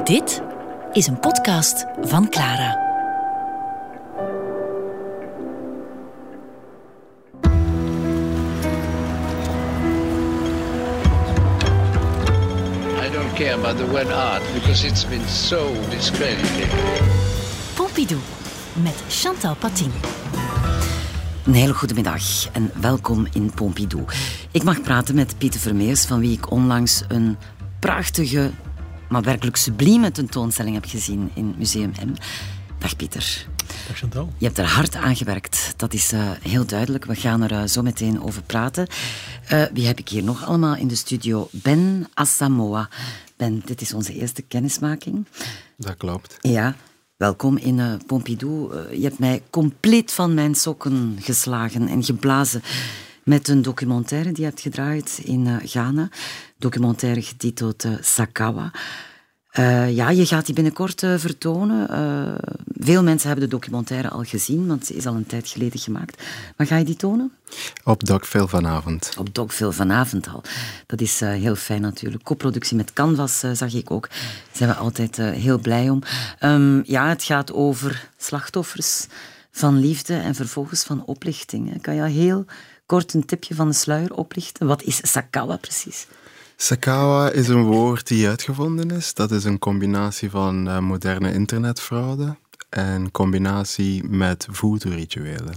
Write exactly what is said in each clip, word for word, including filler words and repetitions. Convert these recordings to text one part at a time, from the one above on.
Dit is een podcast van Clara. I don't care about the word art because it's been so discredited. Pompidou met Chantal Patin. Een hele goede middag en welkom in Pompidou. Ik mag praten met Pieter Vermeers, van wie ik onlangs een prachtige, maar werkelijk sublieme tentoonstelling heb gezien in Museum M. Dag Pieter. Dag Chantal. Je hebt er hard aan gewerkt, dat is uh, heel duidelijk. We gaan er uh, zo meteen over praten. Uh, wie heb ik hier nog allemaal in de studio? Ben Asamoah. Ben, dit is onze eerste kennismaking. Dat klopt. Ja. Welkom in uh, Pompidou. Uh, je hebt mij compleet van mijn sokken geslagen en geblazen met een documentaire die je hebt gedraaid in uh, Ghana. Documentaire getiteld uh, Sakawa. Uh, ja, je gaat die binnenkort uh, vertonen. Uh, veel mensen hebben de documentaire al gezien, want ze is al een tijd geleden gemaakt. Maar ga je die tonen? Op Dogville vanavond. Op Dogville vanavond al. Dat is uh, heel fijn natuurlijk. Co-productie met Canvas uh, zag ik ook. Daar zijn we altijd uh, heel blij om. Um, ja, het gaat over slachtoffers van liefde en vervolgens van oplichting. Hè. Kan je heel kort een tipje van de sluier oplichten? Wat is Sakawa precies? Sakawa is een woord die uitgevonden is. Dat is een combinatie van uh, moderne internetfraude en combinatie met voodoo-rituelen.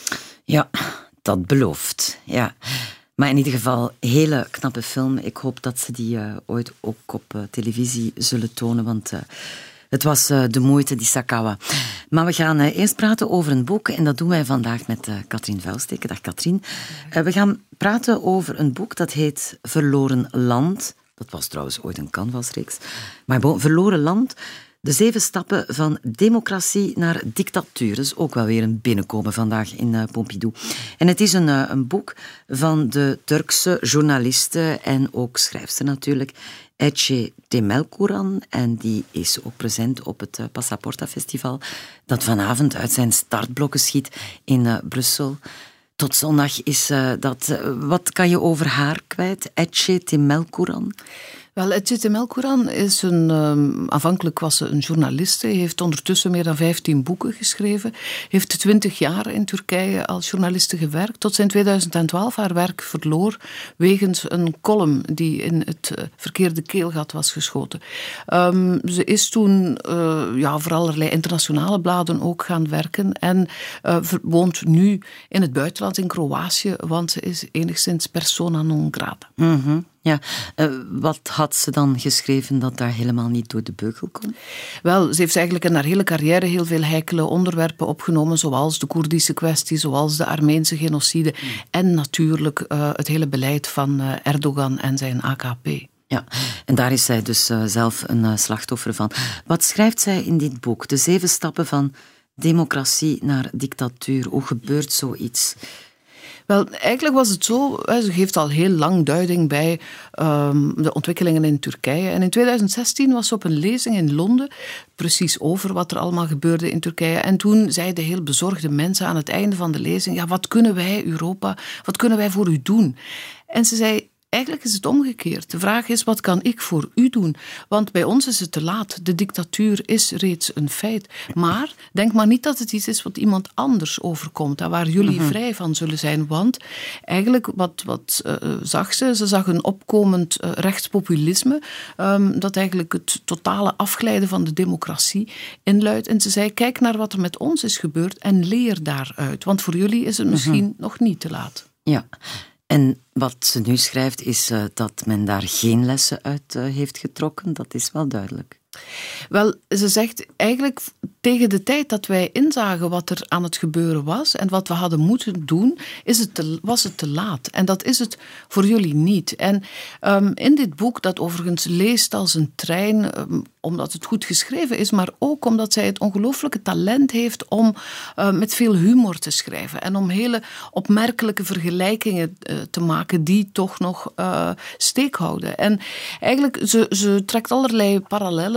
Ja, dat belooft. Ja. Maar in ieder geval, hele knappe film. Ik hoop dat ze die uh, ooit ook op uh, televisie zullen tonen, want uh, het was uh, de moeite, die Sakawa. Maar we gaan uh, eerst praten over een boek en dat doen wij vandaag met uh, Katrien Vuilsteke. Dag Katrien. Uh, we gaan praten over een boek dat heet Verloren Land. Dat was trouwens ooit een Canvasreeks. Maar bon, Verloren Land. De zeven stappen van democratie naar dictatuur. Dat is ook wel weer een binnenkomen vandaag in uh, Pompidou. En het is een, uh, een boek van de Turkse journaliste en ook schrijfster natuurlijk, Ece Temelkuran. En die is ook present op het uh, Passaporta Festival, dat vanavond uit zijn startblokken schiet in uh, Brussel. Tot zondag is uh, dat... Uh, wat kan je over haar kwijt, Ece Temelkuran? Wel, Ece Temelkuran is een... Um, aanvankelijk was ze een journaliste. Heeft ondertussen meer dan vijftien boeken geschreven. Heeft twintig jaar in Turkije als journaliste gewerkt. Tot ze in tweeduizend twaalf haar werk verloor wegens een column die in het uh, verkeerde keelgat was geschoten. Um, ze is toen uh, ja, voor allerlei internationale bladen ook gaan werken. En uh, woont nu in het buitenland, in Kroatië. Want ze is enigszins persona non grata. Mm-hmm. Ja, uh, wat had ze dan geschreven dat daar helemaal niet door de beugel kon? Wel, ze heeft eigenlijk in haar hele carrière heel veel heikele onderwerpen opgenomen, zoals de Koerdische kwestie, zoals de Armeense genocide mm. en natuurlijk uh, het hele beleid van uh, Erdogan en zijn A K P. Ja, en daar is zij dus uh, zelf een uh, slachtoffer van. Wat schrijft zij in dit boek? De zeven stappen van democratie naar dictatuur. Hoe gebeurt zoiets? Wel, eigenlijk was het zo, ze geeft al heel lang duiding bij um, de ontwikkelingen in Turkije. En in tweeduizend zestien was ze op een lezing in Londen, precies over wat er allemaal gebeurde in Turkije. En toen zeiden heel bezorgde mensen aan het einde van de lezing, ja, wat kunnen wij, Europa, wat kunnen wij voor u doen? En ze zei, eigenlijk is het omgekeerd. De vraag is, wat kan ik voor u doen? Want bij ons is het te laat. De dictatuur is reeds een feit. Maar denk maar niet dat het iets is wat iemand anders overkomt. Daar waar jullie mm-hmm. vrij van zullen zijn. Want eigenlijk, wat, wat uh, zag ze? Ze zag een opkomend uh, rechtspopulisme. Um, dat eigenlijk het totale afglijden van de democratie inluidt. En ze zei, kijk naar wat er met ons is gebeurd en leer daaruit. Want voor jullie is het misschien mm-hmm. nog niet te laat. Ja. En wat ze nu schrijft is uh, dat men daar geen lessen uit uh, heeft getrokken. Dat is wel duidelijk. Wel, ze zegt eigenlijk tegen de tijd dat wij inzagen wat er aan het gebeuren was en wat we hadden moeten doen, is het te, was het te laat. En dat is het voor jullie niet. En um, in dit boek, dat overigens leest als een trein, um, omdat het goed geschreven is, maar ook omdat zij het ongelooflijke talent heeft om uh, met veel humor te schrijven en om hele opmerkelijke vergelijkingen uh, te maken die toch nog uh, steek houden. En eigenlijk, ze, ze trekt allerlei parallellen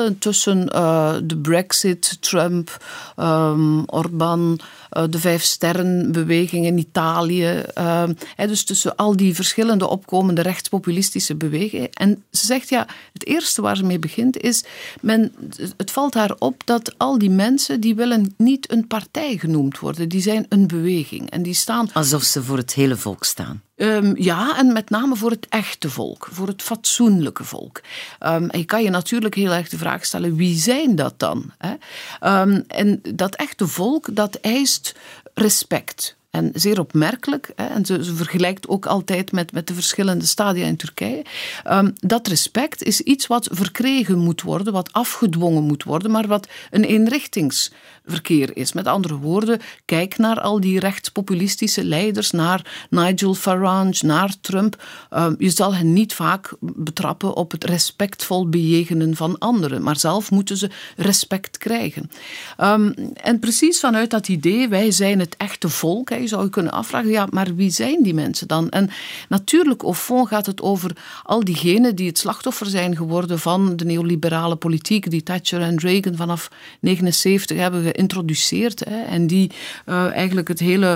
verschillen tussen uh, de Brexit, Trump, um, Orbán, uh, de Vijf Sterren-beweging in Italië. Uh, he, dus tussen al die verschillende opkomende rechtspopulistische bewegingen. En ze zegt, ja, het eerste waar ze mee begint is, men, het valt haar op dat al die mensen, die willen niet een partij genoemd worden. Die zijn een beweging. En die staan... Alsof ze voor het hele volk staan. Um, ja, en met name voor het echte volk, voor het fatsoenlijke volk. Um, en je kan je natuurlijk heel erg de vraag stellen, wie zijn dat dan? Hè? Um, en dat echte volk, dat eist respect. En zeer opmerkelijk, hè, en ze, ze vergelijkt ook altijd met, met de verschillende stadia in Turkije, um, dat respect is iets wat verkregen moet worden, wat afgedwongen moet worden, maar wat een eenrichtingsverkeer is. Met andere woorden, kijk naar al die rechtspopulistische leiders, naar Nigel Farage, naar Trump. Um, je zal hen niet vaak betrappen op het respectvol bejegenen van anderen, maar zelf moeten ze respect krijgen. Um, en precies vanuit dat idee, wij zijn het echte volk, hè, je zou je kunnen afvragen, ja, maar wie zijn die mensen dan? En natuurlijk, au fond gaat het over al diegenen die het slachtoffer zijn geworden van de neoliberale politiek die Thatcher en Reagan vanaf negenenzeventig hebben geïntroduceerd, hè, en die uh, eigenlijk het hele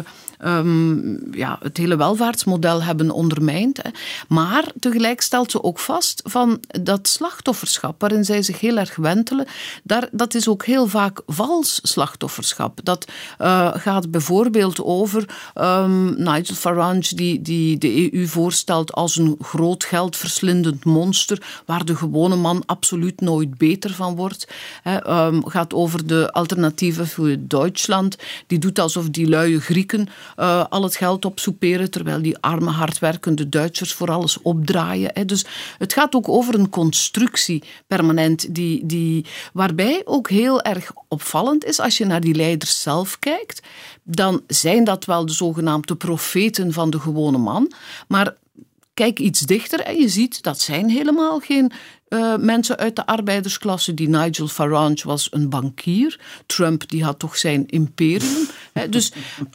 Um, ja, het hele welvaartsmodel hebben ondermijnd. Hè. Maar tegelijk stelt ze ook vast van dat slachtofferschap waarin zij zich heel erg wentelen, daar, dat is ook heel vaak vals slachtofferschap. Dat uh, gaat bijvoorbeeld over um, Nigel Farage die, die de E U voorstelt als een groot geldverslindend monster waar de gewone man absoluut nooit beter van wordt. Hè. Um, gaat over de alternatieve voor Duitsland. Die doet alsof die luie Grieken Uh, al het geld opsoeperen, terwijl die arme, hardwerkende Duitsers voor alles opdraaien. Hè. Dus het gaat ook over een constructie permanent, die, die, waarbij ook heel erg opvallend is, als je naar die leiders zelf kijkt, dan zijn dat wel de zogenaamde profeten van de gewone man, maar kijk iets dichter en je ziet, dat zijn helemaal geen Uh, mensen uit de arbeidersklasse. Die Nigel Farage was een bankier. Trump die had toch zijn imperium. Hè, dus,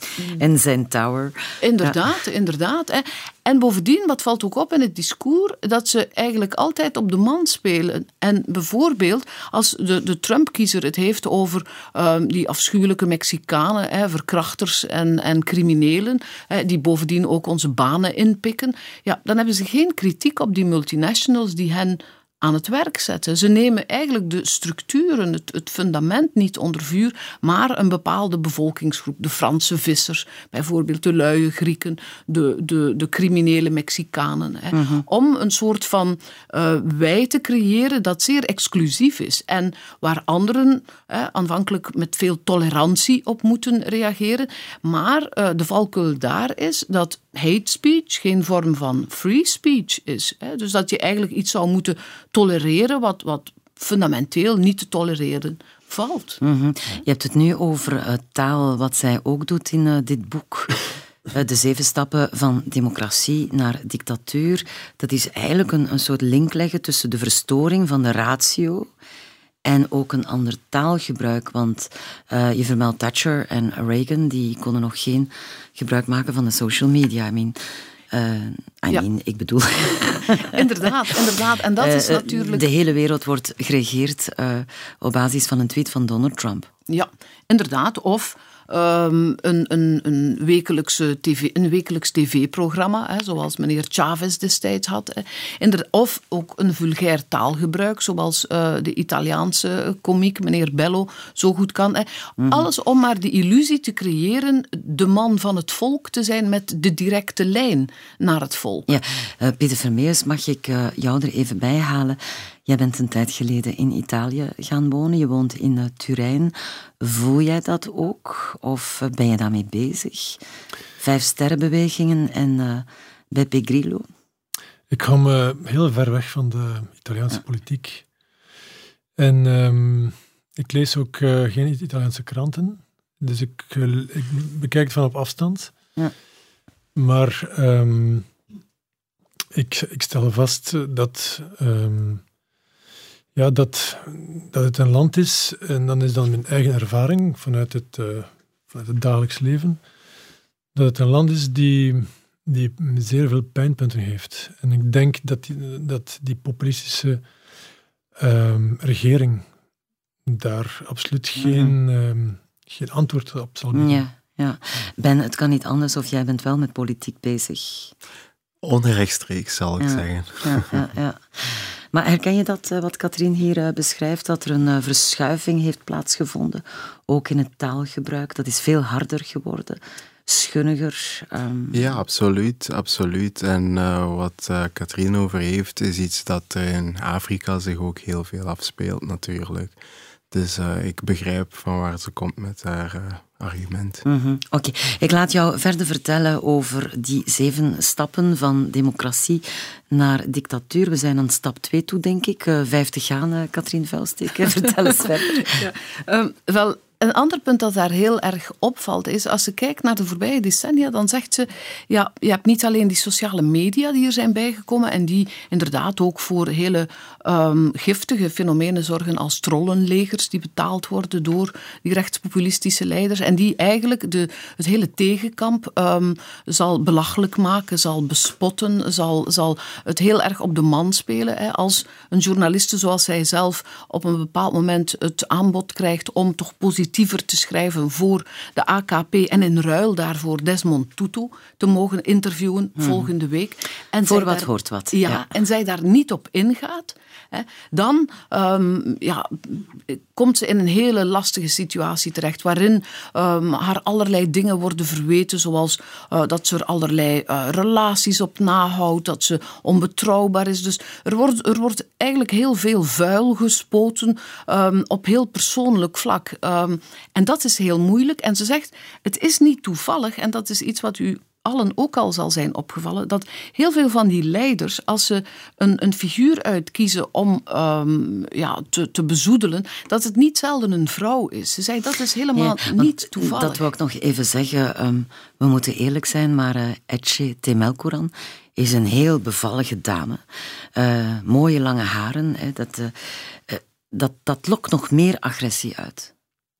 en zijn tower. Inderdaad, ja. inderdaad. Hè. En bovendien, wat valt ook op in het discours, dat ze eigenlijk altijd op de man spelen. En bijvoorbeeld, als de, de Trump-kiezer het heeft over um, die afschuwelijke Mexicanen, hè, verkrachters en, en criminelen, hè, die bovendien ook onze banen inpikken, ja, dan hebben ze geen kritiek op die multinationals die hen aan het werk zetten. Ze nemen eigenlijk de structuren, het, het fundament niet onder vuur, maar een bepaalde bevolkingsgroep. De Franse vissers, bijvoorbeeld de luie Grieken, de, de, de criminele Mexicanen. Hè, mm-hmm. Om een soort van uh, wij te creëren dat zeer exclusief is. En waar anderen hè, aanvankelijk met veel tolerantie op moeten reageren. Maar uh, de valkuil daar is dat hate speech geen vorm van free speech is. Hè. Dus dat je eigenlijk iets zou moeten tolereren wat, wat fundamenteel niet te tolereren valt. Mm-hmm. Je hebt het nu over uh, taal, wat zij ook doet in uh, dit boek. Uh, de zeven stappen van democratie naar dictatuur. Dat is eigenlijk een, een soort link leggen tussen de verstoring van de ratio en ook een ander taalgebruik. Want uh, je vermeldt Thatcher en Reagan, die konden nog geen gebruik maken van de social media. I mean... Uh, I ja. mean, ik bedoel... inderdaad, inderdaad. En dat is uh, natuurlijk... De hele wereld wordt geregeerd uh, op basis van een tweet van Donald Trump. Ja, inderdaad. Of um, een, een, een, wekelijkse tv, een wekelijks tv-programma, hè, zoals meneer Chavez destijds had. Hè. Of ook een vulgair taalgebruik, zoals uh, de Italiaanse komiek, meneer Bello, zo goed kan. Hè. Mm-hmm. Alles om maar de illusie te creëren de man van het volk te zijn met de directe lijn naar het volk. Ja, uh, Peter Vermeers, mag ik uh, jou er even bij halen? Jij bent een tijd geleden in Italië gaan wonen. Je woont in uh, Turijn. Voel jij dat ook? Of uh, ben je daarmee bezig? Vijf sterrenbewegingen en uh, Beppe Grillo? Ik kom uh, heel ver weg van de Italiaanse ja. politiek. En um, ik lees ook uh, geen Italiaanse kranten. Dus ik, uh, ik bekijk het van op afstand. Ja. Maar um, ik, ik stel vast dat... Um, Ja, dat, dat het een land is, en dan is dan mijn eigen ervaring vanuit het, uh, vanuit het dagelijks leven, dat het een land is die, die zeer veel pijnpunten heeft. En ik denk dat die, dat die populistische um, regering daar absoluut geen, um, geen antwoord op zal bieden. Ja, ja. Ben, het kan niet anders of jij bent wel met politiek bezig. Onrechtstreeks, zal ik ja. zeggen. Ja, ja, ja. Maar herken je dat, wat Katrien hier beschrijft, dat er een verschuiving heeft plaatsgevonden, ook in het taalgebruik? Dat is veel harder geworden, schunniger. Um... Ja, absoluut, absoluut. En uh, wat uh, Katrien over heeft, is iets dat er in Afrika zich ook heel veel afspeelt, natuurlijk. Dus uh, ik begrijp van waar ze komt met haar uh, argument. Mm-hmm. Oké, okay. Ik laat jou verder vertellen over die zeven stappen van democratie naar dictatuur. We zijn aan stap twee toe, denk ik. Uh, vijf te gaan, uh, Katrien Vuilsteek. Vertel eens verder. Ja. Um, wel... Een ander punt dat daar heel erg opvalt is, als ze kijkt naar de voorbije decennia, dan zegt ze, ja, je hebt niet alleen die sociale media die er zijn bijgekomen en die inderdaad ook voor hele um, giftige fenomenen zorgen als trollenlegers die betaald worden door die rechtspopulistische leiders en die eigenlijk de, het hele tegenkamp um, zal belachelijk maken, zal bespotten, zal, zal het heel erg op de man spelen. Hè, als een journaliste zoals zij zelf op een bepaald moment het aanbod krijgt om toch positief te schrijven voor de A K P en in ruil daarvoor Desmond Tutu te mogen interviewen hmm. volgende week. En voor wat daar, hoort wat. Ja, ja, en zij daar niet op ingaat, hè, dan um, ja, komt ze in een hele lastige situatie terecht, waarin um, haar allerlei dingen worden verweten, zoals uh, dat ze er allerlei uh, relaties op nahoudt, dat ze onbetrouwbaar is. Dus er wordt, er wordt eigenlijk heel veel vuil gespoten um, op heel persoonlijk vlak. Um, en dat is heel moeilijk. En ze zegt, het is niet toevallig, en dat is iets wat u allen ook al zal zijn opgevallen, dat heel veel van die leiders, als ze een, een figuur uitkiezen om um, ja, te, te bezoedelen, dat het niet zelden een vrouw is. Ze zei, dat is helemaal ja, niet toevallig. Dat wil ik nog even zeggen. Um, we moeten eerlijk zijn, maar uh, Ece Temelkuran is een heel bevallige dame. Uh, mooie lange haren. Hè, dat, uh, uh, dat, dat lokt nog meer agressie uit.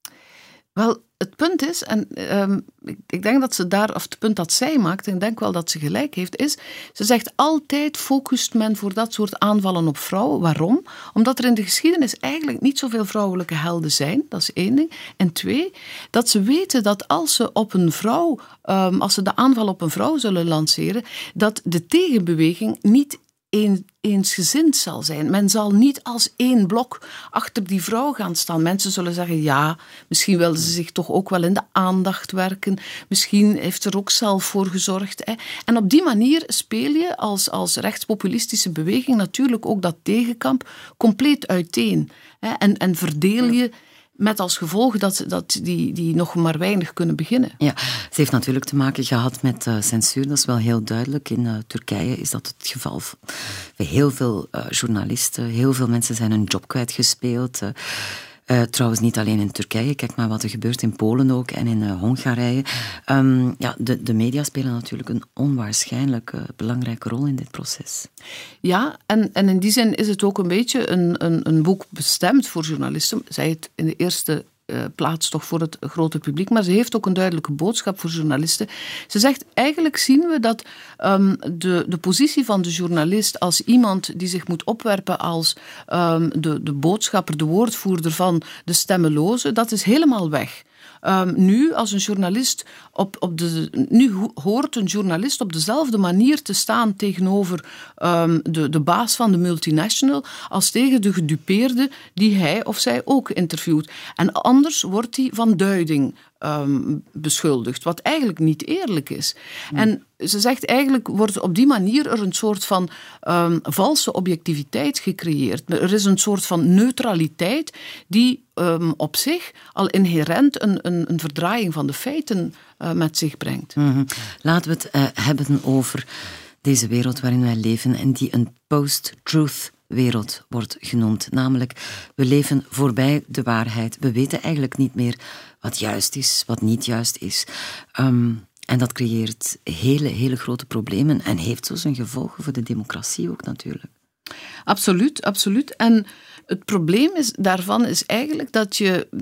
Wel, het punt is, en um, ik, ik denk dat ze daar, of het punt dat zij maakt, en ik denk wel dat ze gelijk heeft, is, ze zegt altijd focust men voor dat soort aanvallen op vrouwen. Waarom? Omdat er in de geschiedenis eigenlijk niet zoveel vrouwelijke helden zijn, dat is één ding. En twee, dat ze weten dat als ze op een vrouw, um, als ze de aanval op een vrouw zullen lanceren, dat de tegenbeweging niet Een, eensgezind zal zijn. Men zal niet als één blok achter die vrouw gaan staan. Mensen zullen zeggen, ja, misschien wilde ze zich toch ook wel in de aandacht werken. Misschien heeft ze er ook zelf voor gezorgd. Hè. En op die manier speel je als, als rechtspopulistische beweging natuurlijk ook dat tegenkamp compleet uiteen. Hè. En, en verdeel je met als gevolg dat, dat die, die nog maar weinig kunnen beginnen. Ja, ze heeft natuurlijk te maken gehad met uh, censuur. Dat is wel heel duidelijk. In uh, Turkije is dat het geval. Heel veel uh, journalisten, heel veel mensen zijn hun job kwijtgespeeld. Uh, uh, trouwens, niet alleen in Turkije. Kijk maar wat er gebeurt in Polen ook en in uh, Hongarije. Um, ja, de, de media spelen natuurlijk een onwaarschijnlijk uh, belangrijke rol in dit proces. Ja, en, en in die zin is het ook een beetje een, een, een boek bestemd voor journalisten. Zij het in de eerste uh, plaats toch voor het grote publiek, maar ze heeft ook een duidelijke boodschap voor journalisten. Ze zegt, eigenlijk zien we dat um, de, de positie van de journalist als iemand die zich moet opwerpen als um, de, de boodschapper, de woordvoerder van de stemmelozen, dat is helemaal weg. Um, nu, als een journalist op, op de, nu hoort een journalist op dezelfde manier te staan tegenover um, de, de baas van de multinational als tegen de gedupeerde die hij of zij ook interviewt. En anders wordt hij van duiding um, beschuldigd, wat eigenlijk niet eerlijk is. Hmm. En ze zegt eigenlijk wordt op die manier er een soort van um, valse objectiviteit gecreëerd. Er is een soort van neutraliteit die um, op zich al inherent een, een, een verdraaiing van de feiten uh, met zich brengt. Mm-hmm. Laten we het uh, hebben over deze wereld waarin wij leven en die een post-truth wereld wordt genoemd. Namelijk, we leven voorbij de waarheid. We weten eigenlijk niet meer wat juist is, wat niet juist is. Um, En dat creëert hele, hele grote problemen en heeft zo zijn gevolgen voor de democratie ook natuurlijk. Absoluut, absoluut. En het probleem is, daarvan is eigenlijk dat je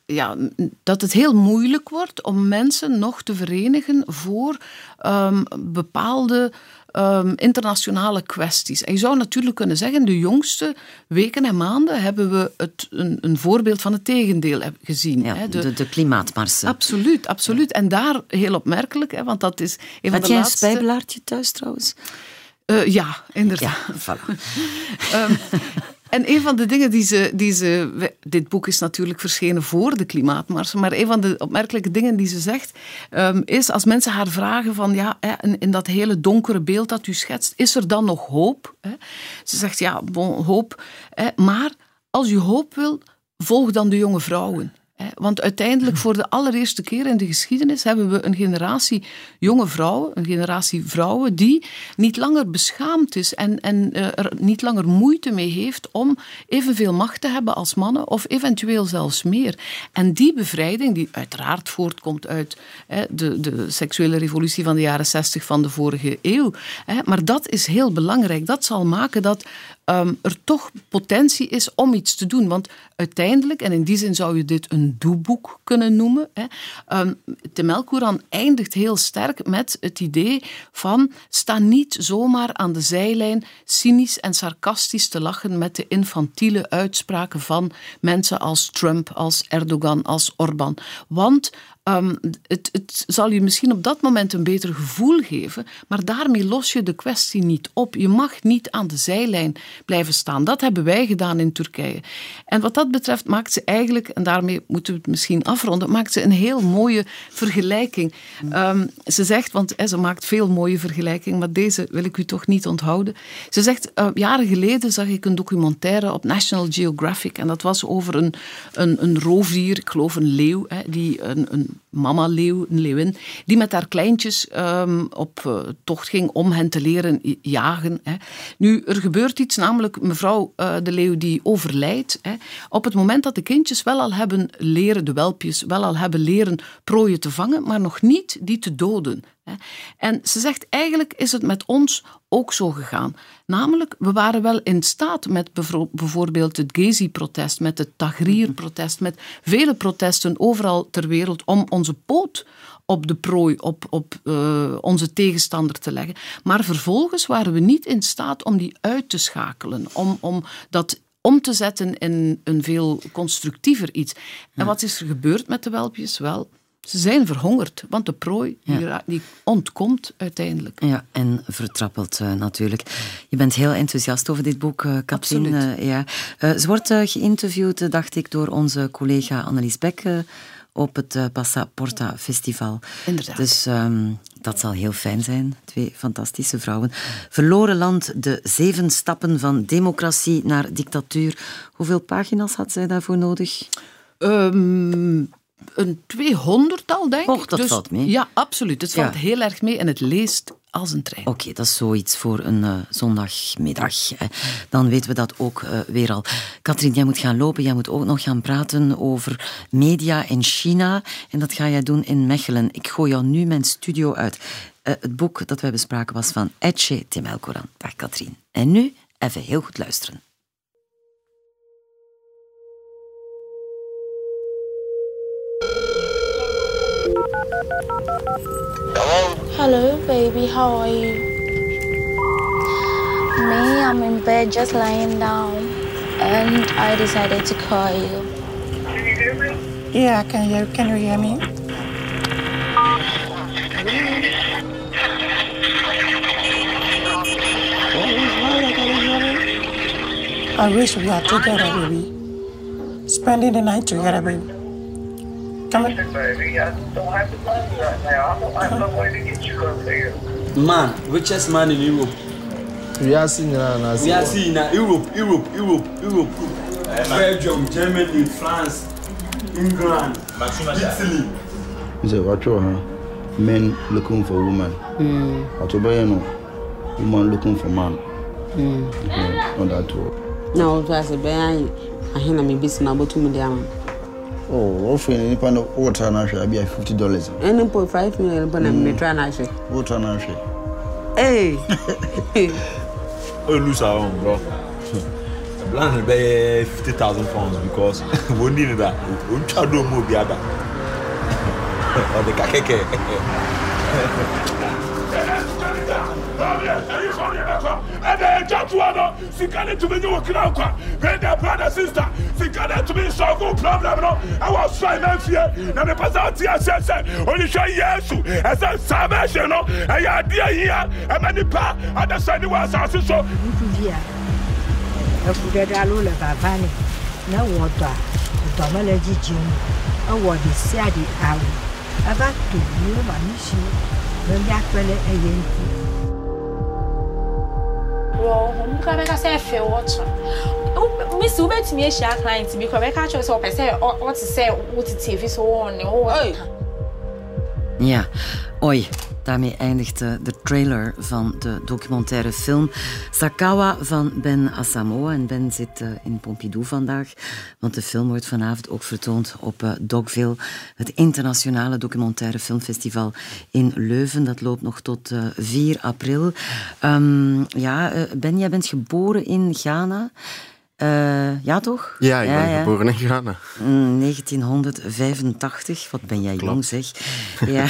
ja, dat het heel moeilijk wordt om mensen nog te verenigen voor um, bepaalde um, internationale kwesties. En je zou natuurlijk kunnen zeggen, de jongste weken en maanden hebben we het, een, een voorbeeld van het tegendeel gezien. Ja, hè, de, de, de klimaatmarsen. Absoluut, absoluut. En daar heel opmerkelijk, hè, want dat is een van Had de jij laatste... een spijbelaartje thuis trouwens? Uh, ja, inderdaad. Ja, voilà. um, En een van de dingen die ze, die ze... Dit boek is natuurlijk verschenen voor de klimaatmars, maar een van de opmerkelijke dingen die ze zegt, um, is als mensen haar vragen van, ja, in, in dat hele donkere beeld dat u schetst, is er dan nog hoop? Hè? Ze zegt, ja, bon, hoop. Hè, maar als u hoop wil, volg dan de jonge vrouwen. Want uiteindelijk, voor de allereerste keer in de geschiedenis, hebben we een generatie jonge vrouwen, een generatie vrouwen die niet langer beschaamd is en, en uh, er niet langer moeite mee heeft om evenveel macht te hebben als mannen, of eventueel zelfs meer. En die bevrijding, die uiteraard voortkomt uit hè, de, de seksuele revolutie van de jaren zestig van de vorige eeuw, hè, maar dat is heel belangrijk. Dat zal maken dat Um, er toch potentie is om iets te doen. Want uiteindelijk, en in die zin zou je dit een doeboek kunnen noemen, hè, um, Temel Quran eindigt heel sterk met het idee van sta niet zomaar aan de zijlijn cynisch en sarcastisch te lachen met de infantiele uitspraken van mensen als Trump, als Erdogan, als Orbán. Want Um, het, het zal je misschien op dat moment een beter gevoel geven, maar daarmee los je de kwestie niet op. Je mag niet aan de zijlijn blijven staan. Dat hebben wij gedaan in Turkije. En wat dat betreft maakt ze eigenlijk, en daarmee moeten we het misschien afronden, maakt ze een heel mooie vergelijking. Um, ze zegt, want he, ze maakt veel mooie vergelijkingen, maar deze wil ik u toch niet onthouden. Ze zegt, uh, jaren geleden zag ik een documentaire op National Geographic en dat was over een, een, een roofdier, ik geloof een leeuw, he, die een, een mama-leeuw, een leeuwin, die met haar kleintjes um, op uh, tocht ging om hen te leren jagen. Hè. Nu, er gebeurt iets, namelijk mevrouw uh, de leeuw die overlijdt. Hè. Op het moment dat de kindjes wel al hebben leren, de welpjes, wel al hebben leren prooien te vangen, maar nog niet die te doden. Hè. En ze zegt, eigenlijk is het met ons ook zo gegaan. Namelijk, we waren wel in staat met bijvoorbeeld het Gezi-protest, met het Tahrir-protest, met vele protesten overal ter wereld om onze poot op de prooi, op, op uh, onze tegenstander te leggen. Maar vervolgens waren we niet in staat om die uit te schakelen, om, om dat om te zetten in een veel constructiever iets. En wat is er gebeurd met de welpjes? Wel, ze zijn verhongerd, want de prooi die, ja. die ontkomt uiteindelijk. Ja, en vertrappeld uh, natuurlijk. Je bent heel enthousiast over dit boek, uh, Katrien. Uh, ja. uh, ze wordt uh, geïnterviewd, uh, dacht ik, door onze collega Annelies Beck uh, op het uh, Passaporta Festival. Inderdaad. Dus um, dat zal heel fijn zijn. Twee fantastische vrouwen. Verloren land, de zeven stappen van democratie naar dictatuur. Hoeveel pagina's had zij daarvoor nodig? Um... Een tweehonderdtal, denk ik. Och, dat dus, valt mee. Ja, absoluut. Het valt ja. heel erg mee en het leest als een trein. Oké, okay, dat is zoiets voor een uh, zondagmiddag. Hè. Dan weten we dat ook uh, weer al. Katrien, jij moet gaan lopen. Jij moet ook nog gaan praten over media in China. En dat ga jij doen in Mechelen. Ik gooi jou nu mijn studio uit. Uh, het boek dat wij bespraken was van Etche Temel Quran. Dag Katrien. En nu even heel goed luisteren. Hello? Hello, baby. How are you? Me, I'm in bed just lying down. And I decided to call you. Can you hear me? Yeah, I can hear. Can you hear me? I wish we are together, baby. Spending the night together, baby. Come on. Baby, I don't have the money right now. I don't have no way to get you up there. Man, richest man in Europe. We are seeing now. We are seeing now. Europe, Europe, Europe, Europe. Belgium, Germany, France, England, Italy. You say, what huh? Men looking for women. Mm. What you know? Woman looking for man. Mm. Mm-hmm. Not that too. No, it was a bad. I hear me busy now, but to me down. Oh, offering any kind of water and I be fifty dollars. Any point five million, but I'm not trying to. Water and Hey. Oh, lose our own, bro. plan is bij fifty thousand pounds because we need that. We try to move the other. Or the kakeke. And then just one, she got to be new crowd. When their brother sister, she got to be so good problem. I was trying to fear. Now the person says, only show yes, as a savage, you know. I had dear here, and many pa, and the son was also so. If we get a little bavani, no water, the Domalaji Jim, a what is said out. I got to you, my mission, when that really a yen. Well, I'm going to say, "Feel what? Miss Uber to me, she client because I can't show up. I say, what to say, what to T V so on." Ja, oi. Daarmee eindigde de trailer van de documentaire film Sakawa van Ben Asamoah. En Ben zit uh, in Pompidou vandaag, want de film wordt vanavond ook vertoond op uh, Dogville, het internationale documentaire filmfestival in Leuven. Dat loopt nog tot uh, vier april. Um, ja, uh, Ben, jij bent geboren in Ghana. Uh, ja, toch? Ja, ik ben ja, ja. geboren in Ghana. negentienhonderdvijfentachtig. Wat ben jij jong, zeg. Ja.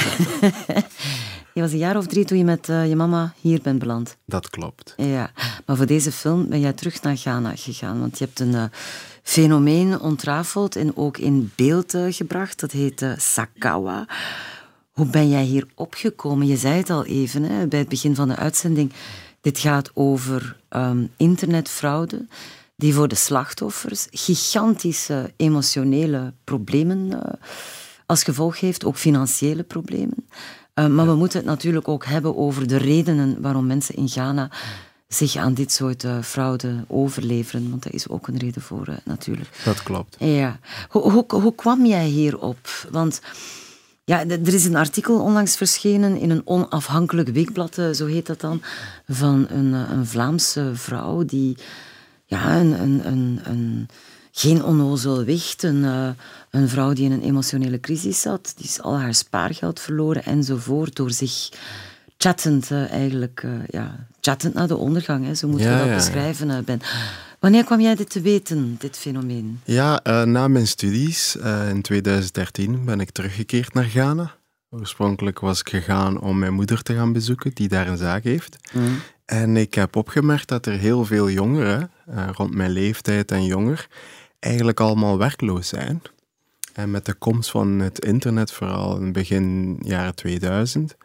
Je was een jaar of drie toen je met uh, je mama hier bent beland. Dat klopt. Ja, maar voor deze film ben jij terug naar Ghana gegaan. Want je hebt een uh, fenomeen ontrafeld en ook in beeld uh, gebracht. Dat heet uh, Sakawa. Hoe ben jij hier opgekomen? Je zei het al even hè, bij het begin van de uitzending. Dit gaat over um, internetfraude die voor de slachtoffers gigantische emotionele problemen uh, als gevolg heeft, ook financiële problemen. Uh, maar ja. we moeten het natuurlijk ook hebben over de redenen waarom mensen in Ghana zich aan dit soort uh, fraude overleveren. Want daar is ook een reden voor, uh, natuurlijk. Dat klopt. Ja. Hoe, hoe, hoe kwam jij hierop? Want ja, er is een artikel onlangs verschenen in een onafhankelijk weekblad, uh, zo heet dat dan, van een, uh, een Vlaamse vrouw die ja, een... een, een, een geen onnozel wicht, een, uh, een vrouw die in een emotionele crisis zat, die is al haar spaargeld verloren enzovoort, door zich chattend uh, eigenlijk, uh, ja, chattend naar de ondergang, hè, zo moeten ja, we dat ja, beschrijven, uh, Ben. Wanneer kwam jij dit te weten, dit fenomeen? Ja, uh, na mijn studies uh, in twintig dertien ben ik teruggekeerd naar Ghana. Oorspronkelijk was ik gegaan om mijn moeder te gaan bezoeken, die daar een zaak heeft. Mm. En ik heb opgemerkt dat er heel veel jongeren, uh, rond mijn leeftijd en jonger, eigenlijk allemaal werkloos zijn. En met de komst van het internet, vooral in begin jaren tweeduizend,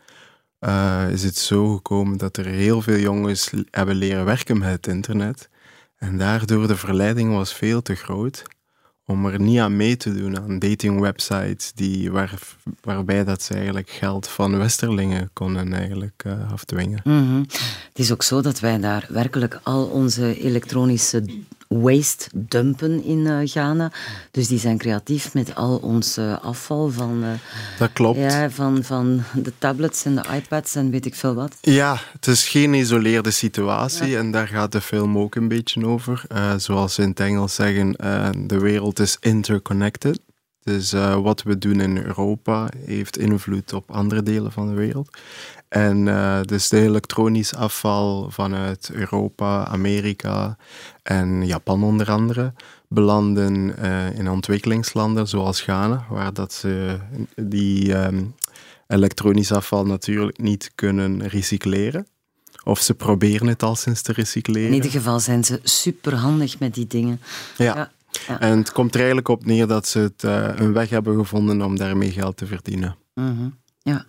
uh, is het zo gekomen dat er heel veel jongens hebben leren werken met het internet. En daardoor de verleiding was veel te groot om er niet aan mee te doen aan datingwebsites die, waar, waarbij dat ze eigenlijk geld van westerlingen konden eigenlijk, uh, afdwingen. Mm-hmm. Het is ook zo dat wij daar werkelijk al onze elektronische waste dumpen in uh, Ghana. Dus die zijn creatief met al ons uh, afval van, uh, dat klopt. Ja, van, van de tablets en de iPads en weet ik veel wat. Ja, het is geen isoleerde situatie ja. en daar gaat de film ook een beetje over. Uh, zoals ze in het Engels zeggen, uh, de wereld is interconnected. Dus uh, wat we doen in Europa heeft invloed op andere delen van de wereld. En uh, dus de elektronisch afval vanuit Europa, Amerika en Japan onder andere belanden uh, in ontwikkelingslanden zoals Ghana, waar dat ze die um, elektronisch afval natuurlijk niet kunnen recycleren. Of ze proberen het al sinds te recycleren. In ieder geval zijn ze superhandig met die dingen. Ja. ja. Ja. En het komt er eigenlijk op neer dat ze het, uh, een weg hebben gevonden om daarmee geld te verdienen. Mm-hmm. Ja.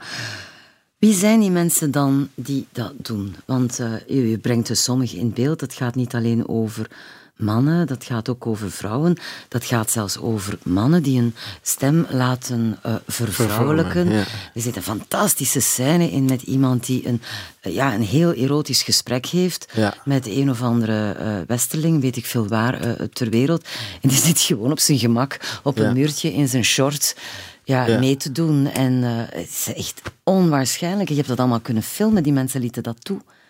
Wie zijn die mensen dan die dat doen? Want uh, u, u brengt dus sommigen in beeld. Het gaat niet alleen over mannen, dat gaat ook over vrouwen. Dat gaat zelfs over mannen die een stem laten uh, vervrouwelijken. Ja. Er zit een fantastische scène in met iemand die een, uh, ja, een heel erotisch gesprek heeft ja. met een of andere uh, westerling, weet ik veel waar, uh, ter wereld. En die zit gewoon op zijn gemak op een ja. muurtje in zijn shorts ja, ja. mee te doen. En uh, het is echt onwaarschijnlijk. Je hebt dat allemaal kunnen filmen, die mensen lieten dat toe.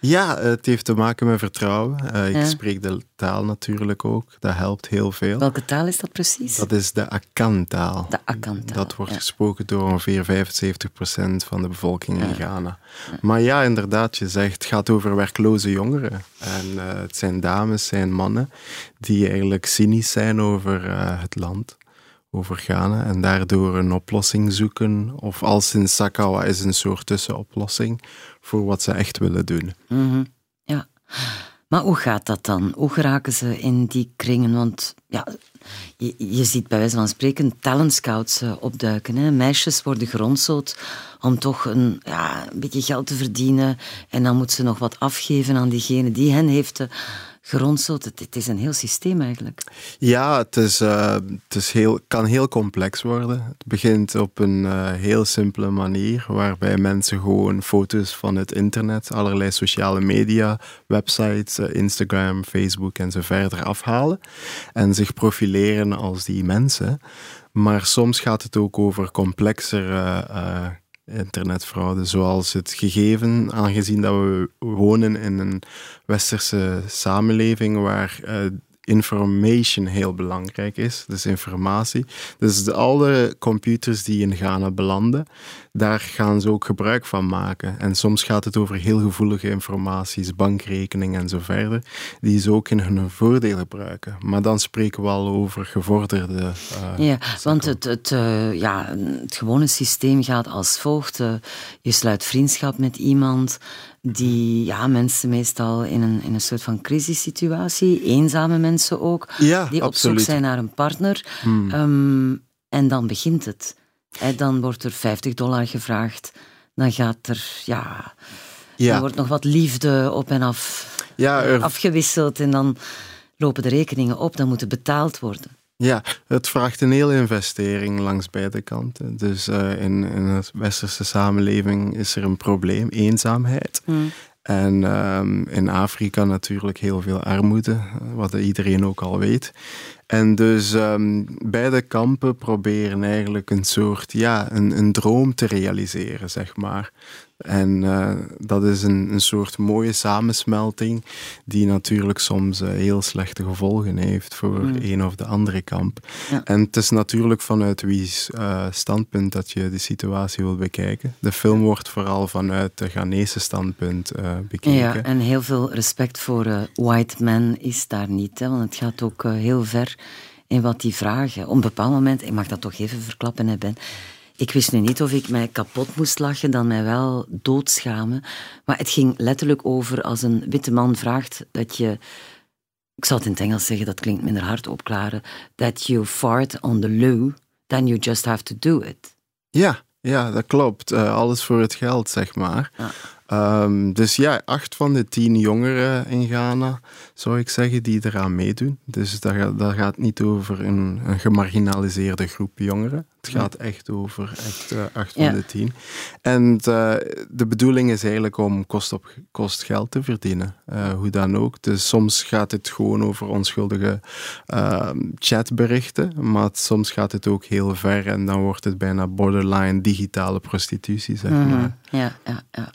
Ja, het heeft te maken met vertrouwen. Uh, ik ja. spreek de taal natuurlijk ook. Dat helpt heel veel. Welke taal is dat precies? Dat is de Akan-taal. De Akan-taal. Dat wordt ja. gesproken door ongeveer vijfenzeventig procent van de bevolking in ja. Ghana. Ja. Maar ja, inderdaad, je zegt, het gaat over werkloze jongeren. En uh, het zijn dames, het zijn mannen die eigenlijk cynisch zijn over uh, het land. Over Ghana en daardoor een oplossing zoeken. Of als in Sakawa is een soort tussenoplossing voor wat ze echt willen doen. Mm-hmm. Ja. Maar hoe gaat dat dan? Hoe geraken ze in die kringen? Want ja, je, je ziet bij wijze van spreken talentscouts uh, opduiken. Hè? Meisjes worden geronseld om toch een, ja, een beetje geld te verdienen. En dan moet ze nog wat afgeven aan diegene die hen heeft uh, geronseld. Het, het is een heel systeem eigenlijk. Ja, het, is, uh, het is heel, kan heel complex worden. Het begint op een uh, heel simpele manier, waarbij mensen gewoon foto's van het internet, allerlei sociale media, websites, uh, Instagram, Facebook en zo verder afhalen en zich profileren als die mensen. Maar soms gaat het ook over complexer uh, uh, internetfraude, zoals het gegeven, aangezien dat we wonen in een westerse samenleving waar uh, information heel belangrijk is, dus informatie. Dus de, alle computers die in Ghana belanden, daar gaan ze ook gebruik van maken. En soms gaat het over heel gevoelige informaties, bankrekeningen en zo verder, die ze ook in hun voordeel gebruiken. Maar dan spreken we al over gevorderde... Uh, ja, want het, het, uh, ja, het gewone systeem gaat als volgt. Uh, je sluit vriendschap met iemand die, ja, mensen meestal in een, in een soort van crisissituatie, eenzame mensen ook, ja, die absoluut. op zoek zijn naar een partner. Hmm. Um, en dan begint het. He, dan wordt er vijftig dollar gevraagd. Dan gaat er, ja... ja. Dan wordt nog wat liefde op en af ja, er... afgewisseld. En dan lopen de rekeningen op. Dan moet er betaald worden. Ja, het vraagt een hele investering langs beide kanten. Dus uh, in, in de westerse samenleving is er een probleem, eenzaamheid. Hmm. En um, in Afrika natuurlijk heel veel armoede, wat iedereen ook al weet. En dus um, beide kampen proberen eigenlijk een soort, ja, een, een droom te realiseren, zeg maar. En uh, dat is een, een soort mooie samensmelting die natuurlijk soms uh, heel slechte gevolgen heeft voor mm. een of de andere kamp. Ja. En het is natuurlijk vanuit wie's uh, standpunt dat je de situatie wil bekijken. De film wordt vooral vanuit de Ghanese standpunt uh, bekeken. Ja, en heel veel respect voor uh, white men is daar niet, hè, want het gaat ook uh, heel ver in wat die vragen. Op een bepaald moment, ik mag dat toch even verklappen, hè, Ben. Ik wist nu niet of ik mij kapot moest lachen, dan mij wel doodschamen. Maar het ging letterlijk over als een witte man vraagt dat je... Ik zal het in het Engels zeggen, dat klinkt minder hard opklaren. That you fart on the loo, then you just have to do it. Ja, ja, dat klopt. Uh, alles voor het geld, zeg maar. Ja. Um, dus ja, acht van de tien jongeren in Ghana, zou ik zeggen, die eraan meedoen. Dus dat gaat, dat gaat niet over een, een gemarginaliseerde groep jongeren. Het gaat echt over echt, uh, acht ja. van de tien. En uh, de bedoeling is eigenlijk om kost op kost geld te verdienen. Uh, hoe dan ook. Dus soms gaat het gewoon over onschuldige uh, chatberichten, maar het, soms gaat het ook heel ver en dan wordt het bijna borderline digitale prostitutie, zeg maar. Mm-hmm. Ja, ja, ja.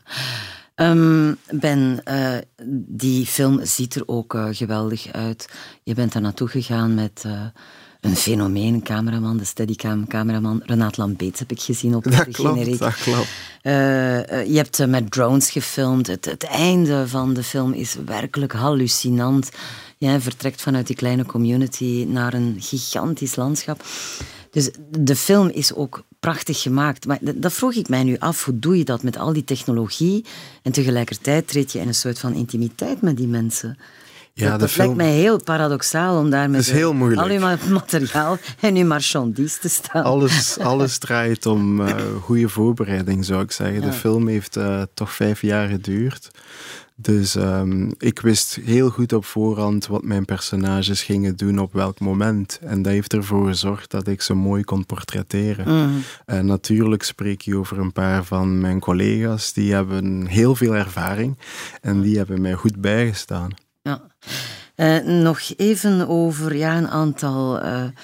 Um, Ben, uh, die film ziet er ook uh, geweldig uit. Je bent daar naartoe gegaan met uh, een fenomeen, cameraman, de Steadicam-cameraman. Renaat Lambeets heb ik gezien op dat de klopt, generiek. Dat klopt, uh, uh, Je hebt uh, met drones gefilmd. Het, het einde van de film is werkelijk hallucinant. Jij vertrekt vanuit die kleine community naar een gigantisch landschap. Dus de film is ook prachtig gemaakt. Maar dat vroeg ik mij nu af. Hoe doe je dat met al die technologie? En tegelijkertijd treed je in een soort van intimiteit met die mensen. Ja, dat dat film... lijkt mij heel paradoxaal om daar met uh, al uw materiaal en uw marchandise te staan. Alles, alles draait om uh, goede voorbereiding, zou ik zeggen. Ja. De film heeft uh, toch vijf jaar geduurd. Dus um, ik wist heel goed op voorhand wat mijn personages gingen doen op welk moment. En dat heeft ervoor gezorgd dat ik ze mooi kon portretteren. Mm. En natuurlijk spreek je over een paar van mijn collega's. Die hebben heel veel ervaring en die hebben mij goed bijgestaan. Ja. Uh, nog even over ja, een aantal uh,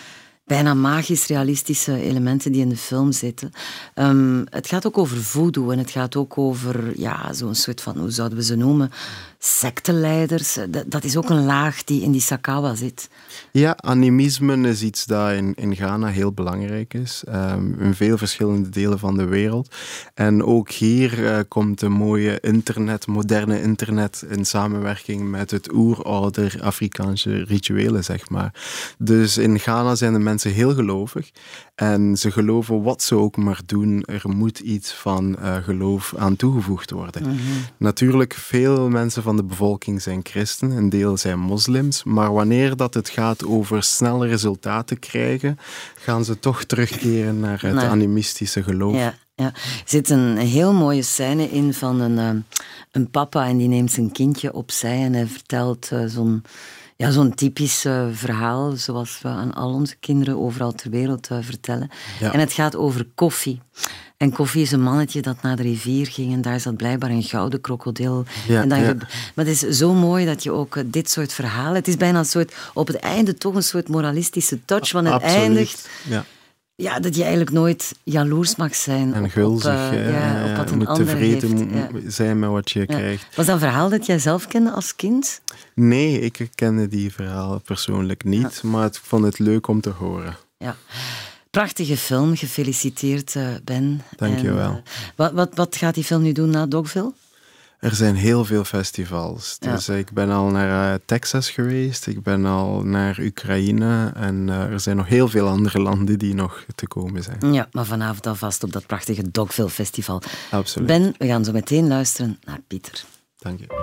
bijna magisch realistische elementen die in de film zitten. Um, het gaat ook over voodoo en het gaat ook over ja, zo'n soort van, hoe zouden we ze noemen, secteleiders. Dat, dat is ook een laag die in die Sakawa zit. Ja, animisme is iets dat in, in Ghana heel belangrijk is. Um, in veel verschillende delen van de wereld. En ook hier uh, komt een mooie internet, moderne internet in samenwerking met het oerouder Afrikaanse rituelen, zeg maar. Dus in Ghana zijn de mensen heel gelovig. En ze geloven wat ze ook maar doen. Er moet iets van uh, geloof aan toegevoegd worden. Mm-hmm. Natuurlijk, veel mensen van de bevolking zijn christen. Een deel zijn moslims. Maar wanneer dat het gaat over snelle resultaten krijgen, gaan ze toch terugkeren naar het nee. animistische geloof. Ja. Ja, er zit een heel mooie scène in van een, uh, een papa en die neemt zijn kindje opzij en hij vertelt uh, zo'n, ja, zo'n typisch uh, verhaal zoals we aan al onze kinderen overal ter wereld uh, vertellen. Ja. En het gaat over Koffie. En Koffie is een mannetje dat naar de rivier ging en daar zat blijkbaar een gouden krokodil. Ja, en dan ja. ge... Maar het is zo mooi dat je ook uh, dit soort verhalen... Het is bijna een soort, op het einde toch een soort moralistische touch, want het Absoluut. eindigt... Ja. Ja, dat je eigenlijk nooit jaloers mag zijn. En op, gulzig, op, uh, ja, ja, op wat je een moet ander tevreden heeft. m- Ja. zijn met wat je Ja. krijgt. Was dat een verhaal dat jij zelf kende als kind? Nee, ik kende die verhalen persoonlijk niet, ja. maar ik vond het leuk om te horen. Ja. Prachtige film, gefeliciteerd uh, Ben. Dank je wel. Uh, wat, wat, wat gaat die film nu doen na Dogville? Er zijn heel veel festivals. Dus ja. ik ben al naar uh, Texas geweest, ik ben al naar Oekraïne en uh, er zijn nog heel veel andere landen die nog te komen zijn. Ja, maar vanavond alvast op dat prachtige Dogville Festival. Absoluut. Ben, we gaan zo meteen luisteren naar Pieter. Dank je.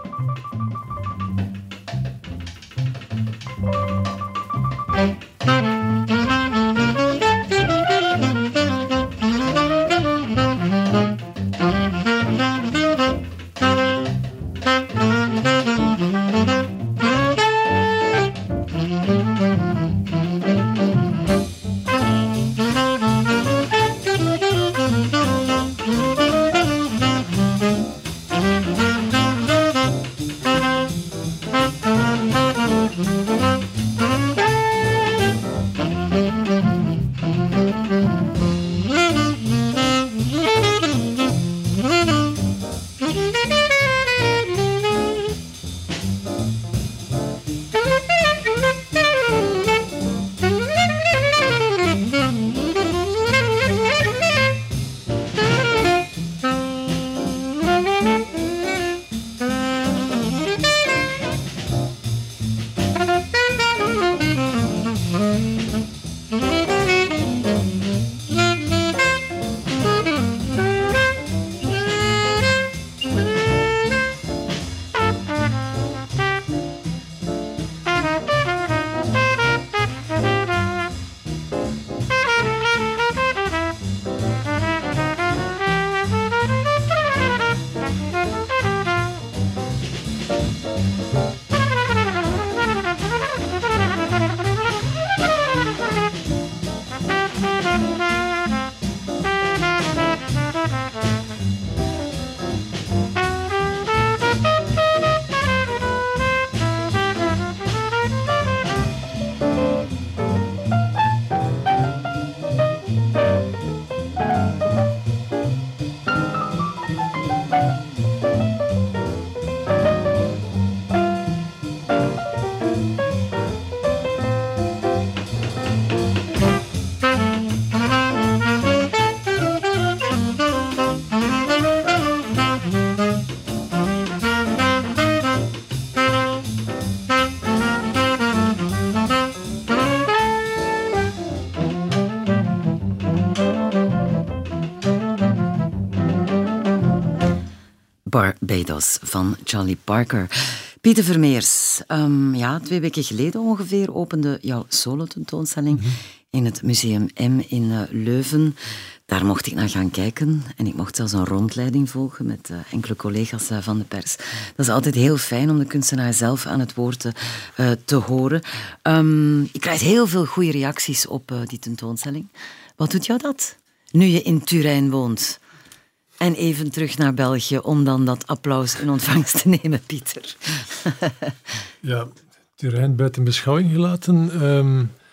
Barbados van Charlie Parker. Pieter Vermeers, um, ja, twee weken geleden ongeveer opende jouw solo-tentoonstelling mm-hmm. in het Museum M in uh, Leuven. Daar mocht ik naar gaan kijken en ik mocht zelfs een rondleiding volgen met uh, enkele collega's uh, van de pers. Dat is altijd heel fijn om de kunstenaar zelf aan het woord uh, te horen. Um, je krijgt heel veel goede reacties op uh, die tentoonstelling. Wat doet jou dat, nu je in Turijn woont? En even terug naar België om dan dat applaus in ontvangst te nemen, Pieter. Ja, Turijn buiten beschouwing gelaten. Um,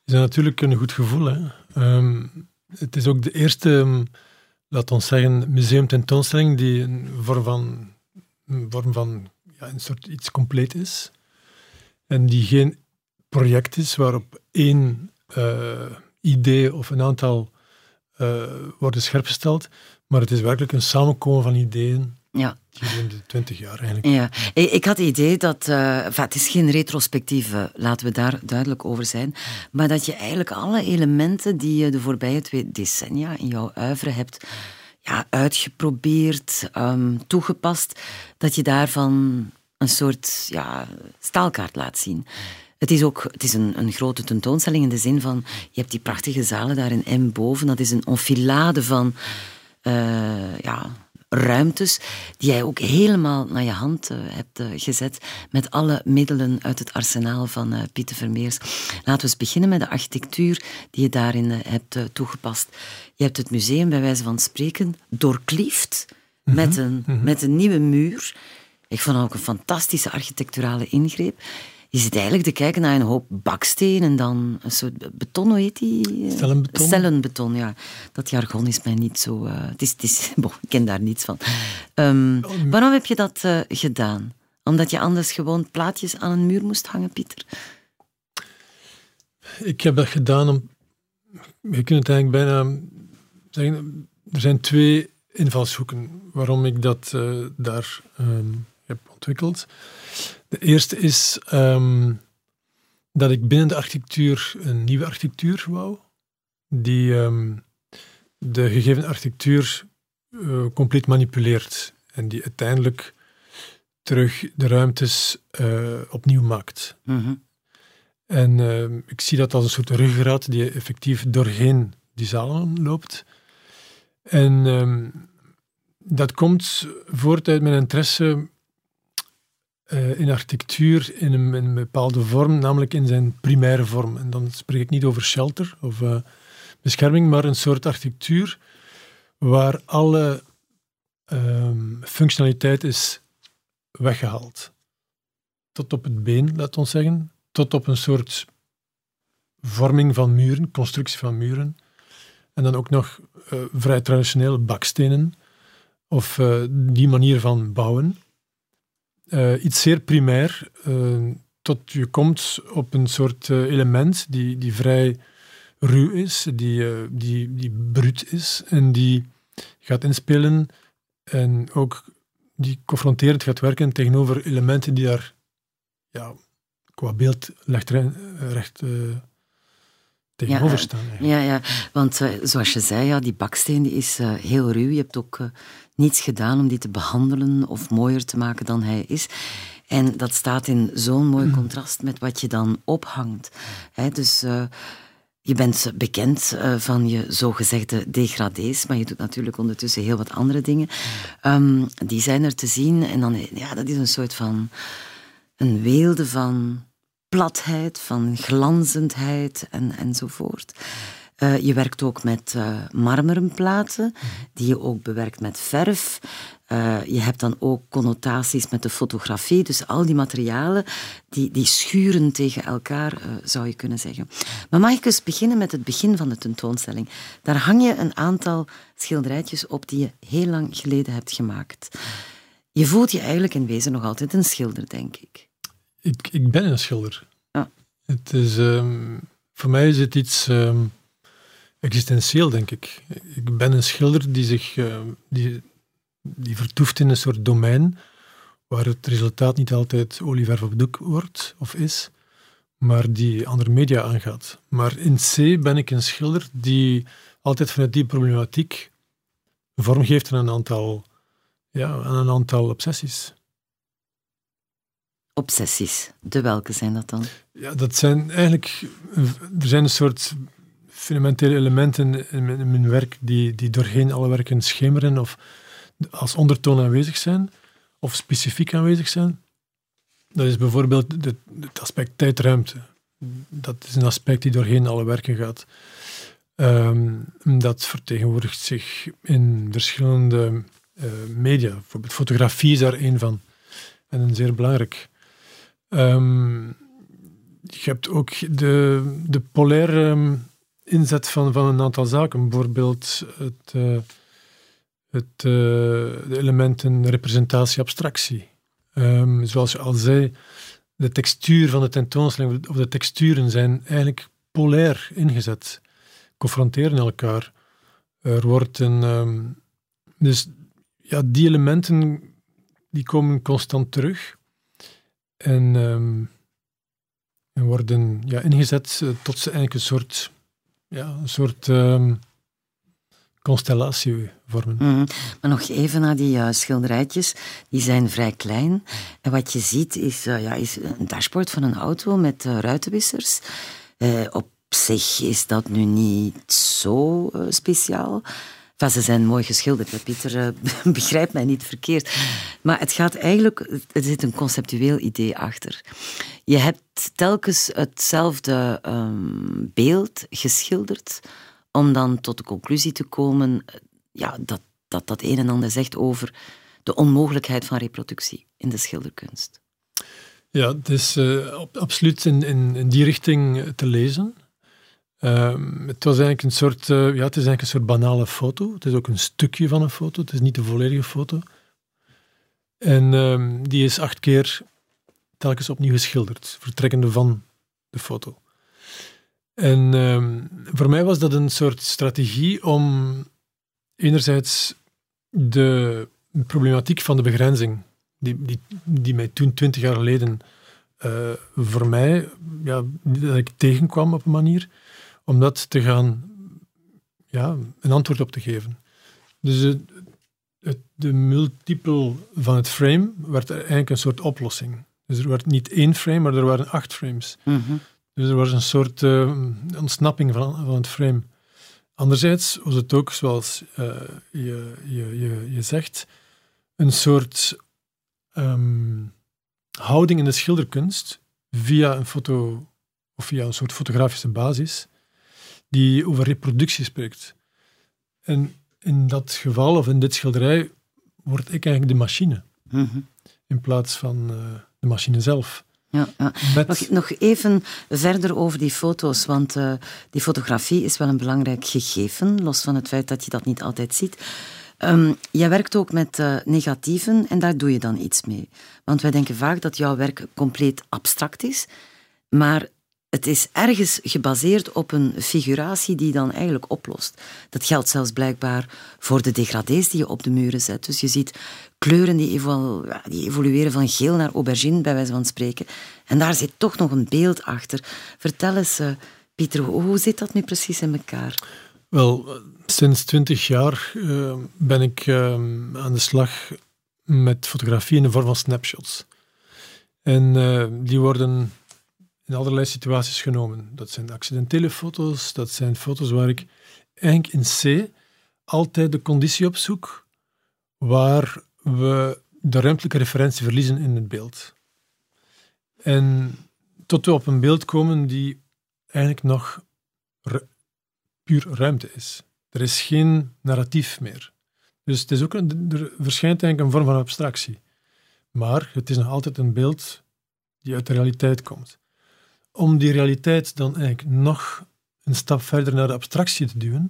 is dat natuurlijk een goed gevoel. Hè? Um, het is ook de eerste, um, laat ons zeggen, museumtentoonstelling die een vorm van, een vorm van ja, een soort iets compleet is. En die geen project is waarop één uh, idee of een aantal uh, worden scherpgesteld, maar het is werkelijk een samenkomen van ideeën. Ja. In de twintig jaar eigenlijk. Ja. Ik had het idee dat, uh, enfin, het is geen retrospectieve, laten we daar duidelijk over zijn, maar dat je eigenlijk alle elementen die je de voorbije twee decennia in jouw oeuvre hebt ja, uitgeprobeerd, um, toegepast, dat je daarvan een soort ja, staalkaart laat zien. Het is ook het is een, een grote tentoonstelling in de zin van, je hebt die prachtige zalen daar in M boven, dat is een enfilade van uh, ja, ruimtes die jij ook helemaal naar je hand uh, hebt uh, gezet met alle middelen uit het arsenaal van uh, Pieter Vermeers. Laten we eens beginnen met de architectuur die je daarin uh, hebt uh, toegepast. Je hebt het museum bij wijze van spreken doorkliefd mm-hmm. met, een, mm-hmm. met een nieuwe muur. Ik vond het ook een fantastische architecturale ingreep. Je zit eigenlijk te kijken naar een hoop baksteen en dan een soort beton, hoe heet die? Stellenbeton. Stellenbeton, ja. Dat jargon is mij niet zo... Uh, het is, het is, bon, ik ken daar niets van. Um, waarom heb je dat uh, gedaan? Omdat je anders gewoon plaatjes aan een muur moest hangen, Pieter? Ik heb dat gedaan om... Je kunt het eigenlijk bijna zeggen... Er zijn twee invalshoeken waarom ik dat uh, daar um, heb ontwikkeld. De eerste is um, dat ik binnen de architectuur een nieuwe architectuur wou, die um, de gegeven architectuur uh, compleet manipuleert en die uiteindelijk terug de ruimtes uh, opnieuw maakt. Mm-hmm. En uh, ik zie dat als een soort ruggengraat die effectief doorheen die zalen loopt. En um, dat komt voort uit mijn interesse Uh, in architectuur in een, in een bepaalde vorm, namelijk in zijn primaire vorm. En dan spreek ik niet over shelter of uh, bescherming, maar een soort architectuur waar alle um, functionaliteit is weggehaald. Tot op het been, laat ons zeggen. Tot op een soort vorming van muren, constructie van muren. En dan ook nog uh, vrij traditioneel bakstenen of uh, die manier van bouwen. Uh, iets zeer primair, uh, tot je komt op een soort uh, element die, die vrij ruw is, die, uh, die, die bruut is en die gaat inspelen en ook die confronterend gaat werken tegenover elementen die daar ja, qua beeld recht, recht uh, tegenover ja, staan. Uh, ja, ja, want uh, zoals je zei, ja, die baksteen die is uh, heel ruw. Je hebt ook uh, niets gedaan om die te behandelen of mooier te maken dan hij is. En dat staat in zo'n mooi contrast met wat je dan ophangt. He, dus uh, je bent bekend uh, van je zogezegde degradés, maar je doet natuurlijk ondertussen heel wat andere dingen. Um, die zijn er te zien en dan, ja, dat is een soort van een weelde van platheid, van glanzendheid en, enzovoort. Uh, je werkt ook met uh, marmeren platen, die je ook bewerkt met verf. Uh, je hebt dan ook connotaties met de fotografie. Dus al die materialen, die, die schuren tegen elkaar, uh, zou je kunnen zeggen. Maar mag ik eens beginnen met het begin van de tentoonstelling? Daar hang je een aantal schilderijtjes op die je heel lang geleden hebt gemaakt. Je voelt je eigenlijk in wezen nog altijd een schilder, denk ik. Ik, ik ben een schilder. Ja. Het is, um, voor mij is het iets um, existentieel, denk ik. Ik ben een schilder die zich uh, die, die vertoeft in een soort domein waar het resultaat niet altijd olieverf op doek wordt of is, maar die andere media aangaat. Maar in C ben ik een schilder die altijd vanuit die problematiek vorm geeft aan een aantal, ja, aan een aantal obsessies. Obsessies. De welke zijn dat dan? Ja, dat zijn eigenlijk... Er zijn een soort fundamentele elementen in mijn, in mijn werk die, die doorheen alle werken schemeren of als ondertoon aanwezig zijn of specifiek aanwezig zijn. Dat is bijvoorbeeld het, het aspect tijd-ruimte. Dat is een aspect die doorheen alle werken gaat. Um, dat vertegenwoordigt zich in verschillende uh, media. Bijvoorbeeld fotografie is daar één van. En een zeer belangrijk. Um, je hebt ook de, de polaire inzet van, van een aantal zaken. Bijvoorbeeld het, uh, het, uh, de elementen representatie-abstractie. Um, zoals je al zei, de textuur van de tentoonstelling, of de texturen zijn eigenlijk polair ingezet. Confronteren elkaar. Er wordt een... Um, dus ja, die elementen die komen constant terug. En, um, en worden ja, ingezet uh, tot ze eigenlijk een soort... Ja, een soort um, constellatie vormen. Mm-hmm. Maar nog even naar die uh, schilderijtjes. Die zijn vrij klein. En wat je ziet is, uh, ja, is een dashboard van een auto met uh, ruitenwissers. Uh, op zich is dat nu niet zo uh, speciaal. Enfin, ze zijn mooi geschilderd, hè, Pieter. Uh, begrijp mij niet verkeerd. Maar het gaat eigenlijk... Er zit een conceptueel idee achter. Je hebt telkens hetzelfde um, beeld geschilderd om dan tot de conclusie te komen ja, dat, dat dat een en ander zegt over de onmogelijkheid van reproductie in de schilderkunst. Ja, het is uh, absoluut in, in, in die richting te lezen. Um, het was eigenlijk een soort, uh, ja, het is eigenlijk een soort banale foto. Het is ook een stukje van een foto. Het is niet de volledige foto. En um, die is acht keer telkens opnieuw geschilderd, vertrekkende van de foto. En um, voor mij was dat een soort strategie om enerzijds de problematiek van de begrenzing, die, die, die mij toen, twintig jaar geleden, uh, voor mij, ja, dat ik tegenkwam op een manier, om dat te gaan, ja, een antwoord op te geven. Dus het, het, de multiple van het frame werd eigenlijk een soort oplossing. Dus er werd niet één frame, maar er waren acht frames. Mm-hmm. Dus er was een soort uh, ontsnapping van, van het frame. Anderzijds was het ook, zoals uh, je, je, je, je zegt, een soort um, houding in de schilderkunst via een foto, of via een soort fotografische basis, die over reproductie spreekt. En in dat geval, of in dit schilderij, word ik eigenlijk de machine. Mm-hmm. In plaats van uh, de machine zelf. Ja, ja. Met... Nog, nog even verder over die foto's, want uh, die fotografie is wel een belangrijk gegeven, los van het feit dat je dat niet altijd ziet. Um, jij werkt ook met uh, negatieven en daar doe je dan iets mee. Want wij denken vaak dat jouw werk compleet abstract is, maar het is ergens gebaseerd op een figuratie die dan eigenlijk oplost. Dat geldt zelfs blijkbaar voor de degradés die je op de muren zet. Dus je ziet kleuren die, evolu- ja, die evolueren van geel naar aubergine, bij wijze van spreken. En daar zit toch nog een beeld achter. Vertel eens, uh, Pieter, hoe, hoe zit dat nu precies in elkaar? Wel, sinds twintig jaar uh, ben ik uh, aan de slag met fotografie in de vorm van snapshots. En uh, die worden in allerlei situaties genomen. Dat zijn accidentele foto's, dat zijn foto's waar ik eigenlijk in C altijd de conditie opzoek waar we de ruimtelijke referentie verliezen in het beeld. En tot we op een beeld komen die eigenlijk nog ru- puur ruimte is. Er is geen narratief meer. Dus het is ook een, er verschijnt eigenlijk een vorm van abstractie. Maar het is nog altijd een beeld die uit de realiteit komt. Om die realiteit dan eigenlijk nog een stap verder naar de abstractie te duwen,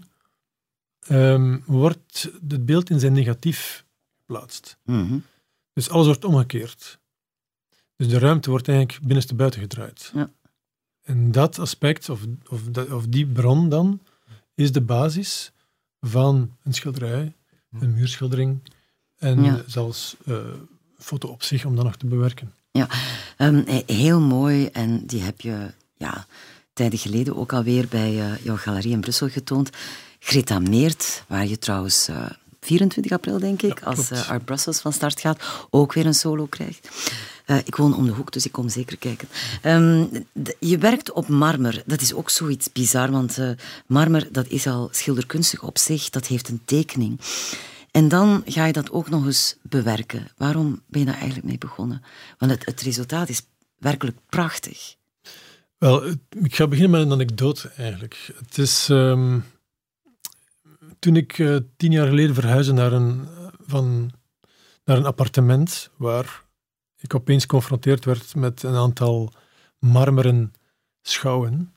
um, wordt het beeld in zijn negatief geplaatst. Mm-hmm. Dus alles wordt omgekeerd. Dus de ruimte wordt eigenlijk binnenstebuiten gedraaid. Ja. En dat aspect, of, of, dat, of die bron dan, is de basis van een schilderij, een muurschildering en ja. zelfs uh, foto op zich om dat nog te bewerken. Ja, um, heel mooi. En die heb je ja, tijden geleden ook alweer bij uh, jouw galerie in Brussel getoond. Greta Meert, waar je trouwens uh, vierentwintig april, denk ik, ja, als uh, Art Brussels van start gaat, ook weer een solo krijgt. Uh, ik woon om de hoek, dus ik kom zeker kijken. Um, de, je werkt op marmer. Dat is ook zoiets bizar, want uh, marmer, dat is al schilderkunstig op zich. Dat heeft een tekening. En dan ga je dat ook nog eens bewerken. Waarom ben je daar eigenlijk mee begonnen? Want het, het resultaat is werkelijk prachtig. Wel, ik ga beginnen met een anekdote eigenlijk. Het is... Um, toen ik uh, tien jaar geleden verhuisde naar een, van, naar een appartement waar ik opeens geconfronteerd werd met een aantal marmeren schouwen,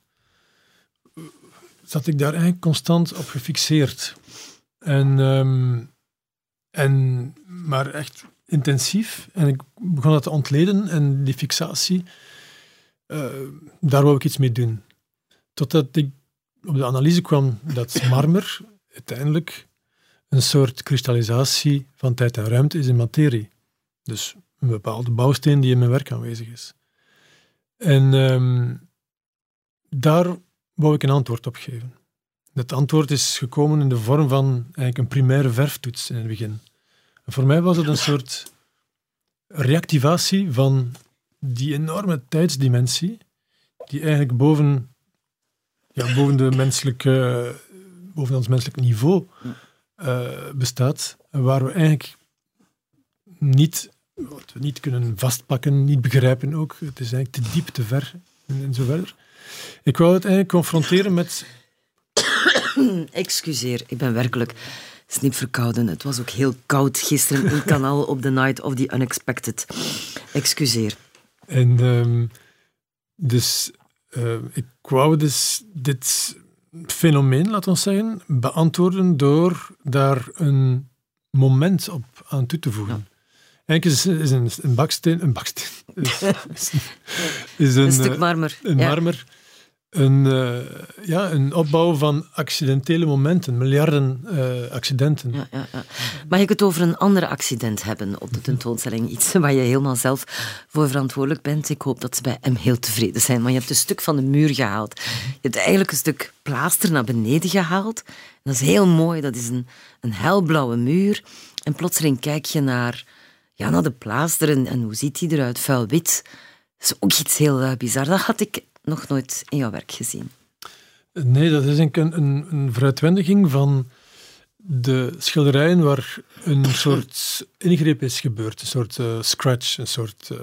zat ik daar eigenlijk constant op gefixeerd. En, um, en, maar echt intensief. En ik begon dat te ontleden en die fixatie, uh, daar wou ik iets mee doen. Totdat ik op de analyse kwam dat marmer uiteindelijk een soort kristallisatie van tijd en ruimte is in materie. Dus een bepaalde bouwsteen die in mijn werk aanwezig is. En um, daar wou ik een antwoord op geven. Dat antwoord is gekomen in de vorm van eigenlijk een primaire verftoets in het begin. En voor mij was het een soort reactivatie van die enorme tijdsdimensie die eigenlijk boven, ja, boven, de menselijke, boven ons menselijk niveau uh, bestaat. Waar we eigenlijk niet, wat we niet kunnen vastpakken, niet begrijpen ook. Het is eigenlijk te diep, te ver en, en zo verder. Ik wou het eigenlijk confronteren met... Excuseer, ik ben werkelijk snipverkouden. Het was ook heel koud gisteren in het kanaal op The Night of the Unexpected. Excuseer. En um, dus uh, ik wou dus dit fenomeen, laten we zeggen, beantwoorden door daar een moment op aan toe te voegen. Ja. Eigenlijk is, is een, een baksteen... Een baksteen... Is, is, is een, een stuk marmer. Een ja. marmer. Een, uh, ja, een opbouw van accidentele momenten, miljarden uh, accidenten. Ja, ja, ja. Mag ik het over een ander accident hebben op de tentoonstelling? Iets waar je helemaal zelf voor verantwoordelijk bent. Ik hoop dat ze bij M heel tevreden zijn. Maar je hebt een stuk van de muur gehaald. Je hebt eigenlijk een stuk plaaster naar beneden gehaald. Dat is heel mooi. Dat is een, een helblauwe muur. En plotseling kijk je naar, ja, naar de plaaster. En, en hoe ziet die eruit? Vuil wit. Dat is ook iets heel uh, bizar. Dat had ik nog nooit in jouw werk gezien. Nee, dat is een, een, een veruitwendiging van de schilderijen waar een soort ingreep is gebeurd. Een soort uh, scratch. Een soort, uh,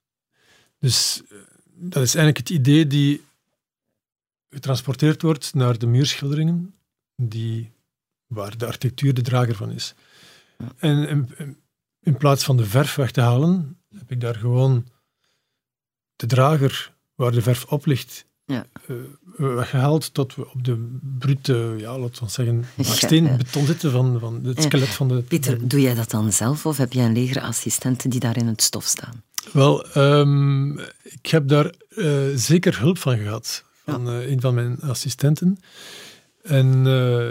dus uh, dat is eigenlijk het idee die getransporteerd wordt naar de muurschilderingen, die, waar de architectuur de drager van is. En in, in plaats van de verf weg te halen, heb ik daar gewoon de drager waar de verf op ligt, ja. uh, weggehaald tot we op de brute, ja, laten we zeggen, baksteen, ja, ja. beton zitten van, van het skelet van de... Pieter, van... doe jij dat dan zelf of heb jij een leger assistenten die daar in het stof staan? Wel, um, ik heb daar uh, zeker hulp van gehad, van ja. uh, een van mijn assistenten. En uh,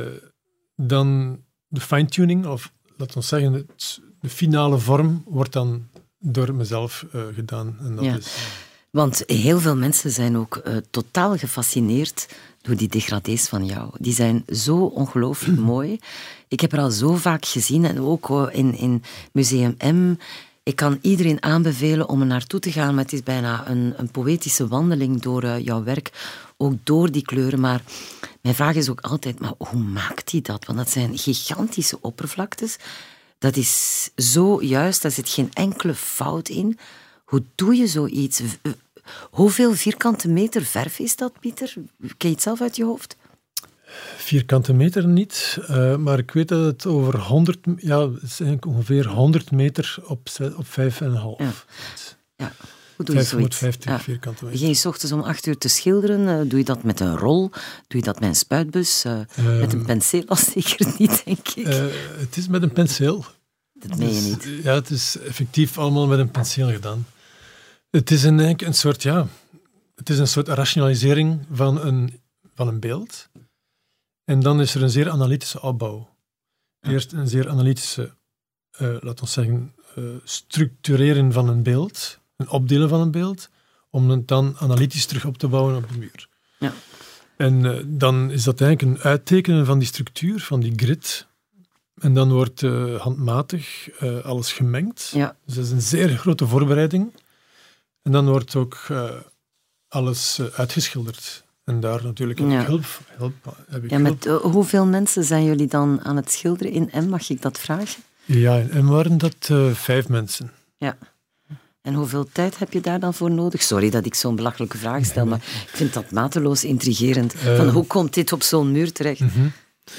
dan de fine-tuning, of laten we zeggen, het, de finale vorm, wordt dan door mezelf uh, gedaan. En dat ja. is... Want heel veel mensen zijn ook uh, totaal gefascineerd door die degradés van jou. Die zijn zo ongelooflijk mooi. Ik heb er al zo vaak gezien, en ook uh, in, in Museum M. Ik kan iedereen aanbevelen om er naartoe te gaan, maar het is bijna een, een poëtische wandeling door uh, jouw werk, ook door die kleuren. Maar mijn vraag is ook altijd, maar hoe maakt hij dat? Want dat zijn gigantische oppervlaktes. Dat is zo juist, daar zit geen enkele fout in. Hoe doe je zoiets? Hoeveel vierkante meter verf is dat, Pieter? Ken je het zelf uit je hoofd? Vierkante meter niet, uh, maar ik weet dat het over honderd... Ja, het is eigenlijk ongeveer honderd meter op, op vijf komma vijf. Ja. Ja. Hoe doe je vijfhonderdvijftig zoiets? vierkante meter. Begin je 's ochtends om acht uur te schilderen? Doe je dat met een rol? Doe je dat met een spuitbus? Uh, uh, met een penseel al zeker niet, denk ik. Uh, het is met een penseel. Dat meen je niet. Dus, ja, het is effectief allemaal met een penseel gedaan. Het is een, een soort, ja, het is een soort rationalisering van een, van een beeld. En dan is er een zeer analytische opbouw. Eerst een zeer analytische, uh, laten we zeggen, uh, structureren van een beeld, een opdelen van een beeld, om het dan analytisch terug op te bouwen op de muur. Ja. En uh, dan is dat eigenlijk een uittekenen van die structuur, van die grid. En dan wordt uh, handmatig uh, alles gemengd. Ja. Dus dat is een zeer grote voorbereiding. En dan wordt ook uh, alles uh, uitgeschilderd. En daar natuurlijk heb ja. ik hulp. hulp heb ik ja, met hulp. uh, hoeveel mensen zijn jullie dan aan het schilderen in M? Mag ik dat vragen? Ja, in M waren dat uh, vijf mensen. Ja. En hoeveel tijd heb je daar dan voor nodig? Sorry dat ik zo'n belachelijke vraag stel, maar ik vind dat mateloos intrigerend. Uh, Van, hoe komt dit op zo'n muur terecht? Uh-huh.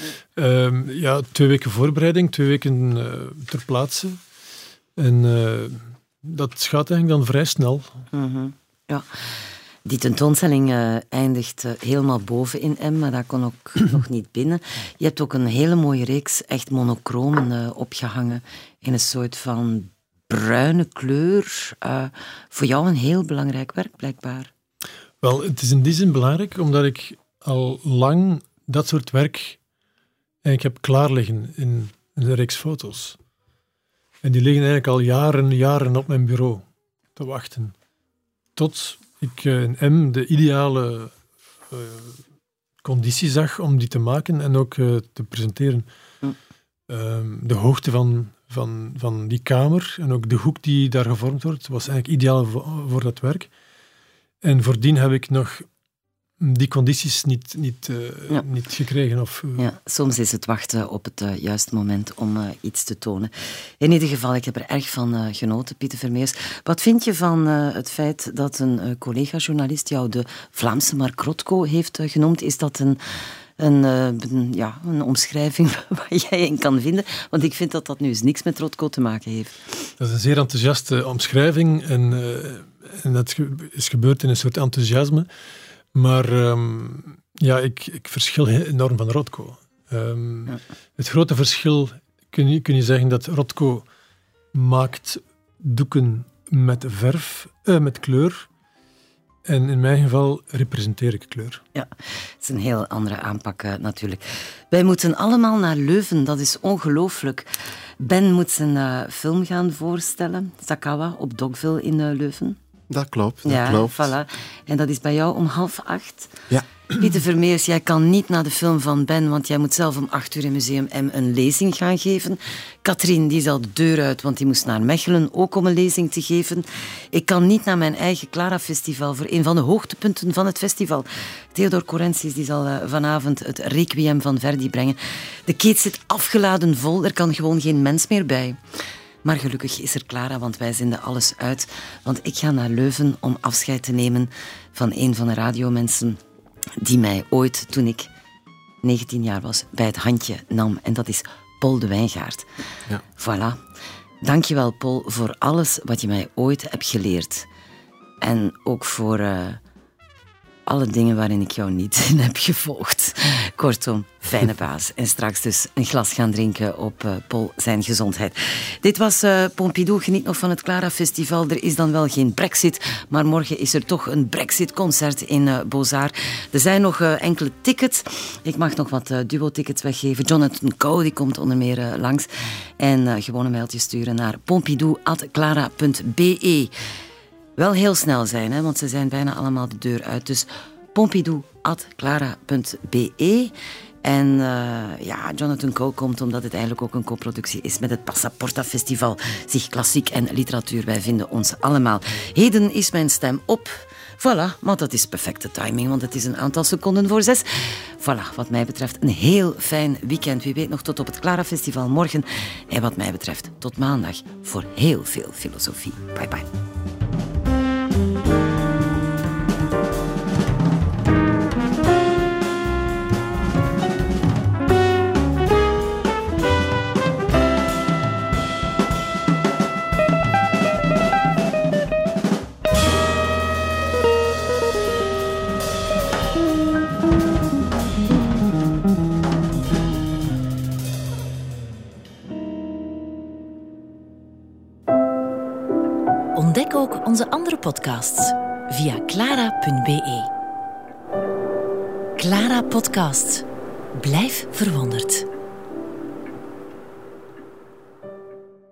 Uh, ja, twee weken voorbereiding, twee weken uh, ter plaatse. En uh, dat gaat eigenlijk dan vrij snel. Uh-huh. Ja. Die tentoonstelling uh, eindigt uh, helemaal boven in M, maar dat kon ook nog niet binnen. Je hebt ook een hele mooie reeks echt monochromen uh, opgehangen in een soort van bruine kleur. Uh, voor jou een heel belangrijk werk, blijkbaar. Wel, het is in die zin belangrijk, omdat ik al lang dat soort werk eigenlijk heb klaar liggen in een reeks foto's. En die liggen eigenlijk al jaren jaren op mijn bureau te wachten. Tot ik in M de ideale uh, conditie zag om die te maken en ook uh, te presenteren. Mm. Uh, de hoogte van, van, van die kamer en ook de hoek die daar gevormd wordt, was eigenlijk ideaal voor, voor dat werk. En voordien heb ik nog die condities niet, niet, uh, ja. niet gekregen. Of, uh... ja, soms is het wachten op het uh, juiste moment om uh, iets te tonen. In ieder geval, ik heb er erg van uh, genoten, Pieter Vermeers. Wat vind je van uh, het feit dat een uh, collega-journalist jou de Vlaamse Mark Rothko heeft uh, genoemd? Is dat een, een, uh, een, ja, een omschrijving waar jij in kan vinden? Want ik vind dat dat nu eens niks met Rothko te maken heeft. Dat is een zeer enthousiaste omschrijving en, uh, en dat is gebeurd in een soort enthousiasme. Maar um, ja, ik, ik verschil enorm van Rothko. Um, ja. Het grote verschil, kun je, kun je zeggen dat Rothko maakt doeken met verf, uh, met kleur. En in mijn geval representeer ik kleur. Ja, het is een heel andere aanpak uh, natuurlijk. Wij moeten allemaal naar Leuven, dat is ongelooflijk. Ben moet zijn uh, film gaan voorstellen, Sakawa, op Dogville in uh, Leuven. Dat klopt, dat ja, klopt. Voilà. En dat is bij jou om half acht. Ja. Pieter Vermeers, jij kan niet naar de film van Ben, want jij moet zelf om acht uur in Museum M een lezing gaan geven. Katrien, die is al de deur uit, want die moest naar Mechelen ook om een lezing te geven. Ik kan niet naar mijn eigen Clara-festival voor een van de hoogtepunten van het festival. Theodor Corensis die zal uh, vanavond het Requiem van Verdi brengen. De keet zit afgeladen vol, er kan gewoon geen mens meer bij. Maar gelukkig is er Clara, want wij zenden alles uit. Want ik ga naar Leuven om afscheid te nemen van een van de radiomensen die mij ooit, toen ik negentien jaar was, bij het handje nam. En dat is Paul de Wijngaard. Ja. Voilà. Dankjewel, Paul, voor alles wat je mij ooit hebt geleerd. En ook voor uh, alle dingen waarin ik jou niet in heb gevolgd. Kortom, fijne baas. En straks dus een glas gaan drinken op uh, Paul zijn gezondheid. Dit was uh, Pompidou. Geniet nog van het Clara Festival. Er is dan wel geen Brexit, maar morgen is er toch een Brexit-concert in uh, Beaux-Arts. Er zijn nog uh, enkele tickets. Ik mag nog wat uh, duo-tickets weggeven. Jonathan Coe, die komt onder meer uh, langs. En uh, gewoon een mailtje sturen naar pompidou at clara punt b e. Wel heel snel zijn, hè, want ze zijn bijna allemaal de deur uit. Dus pompidou at clara punt b e. En uh, ja, Jonathan Coe komt omdat het eigenlijk ook een co-productie is met het Passaporta Festival. Zich klassiek en literatuur, wij vinden ons allemaal. Heden is mijn stem op. Voilà, maar dat is perfecte timing, want het is een aantal seconden voor zes. Voilà, wat mij betreft een heel fijn weekend. Wie weet nog tot op het Clara Festival morgen. En wat mij betreft tot maandag voor heel veel filosofie. Bye bye. Ontdek ook onze andere podcasts via clara punt b e. Clara Podcast. Blijf verwonderd.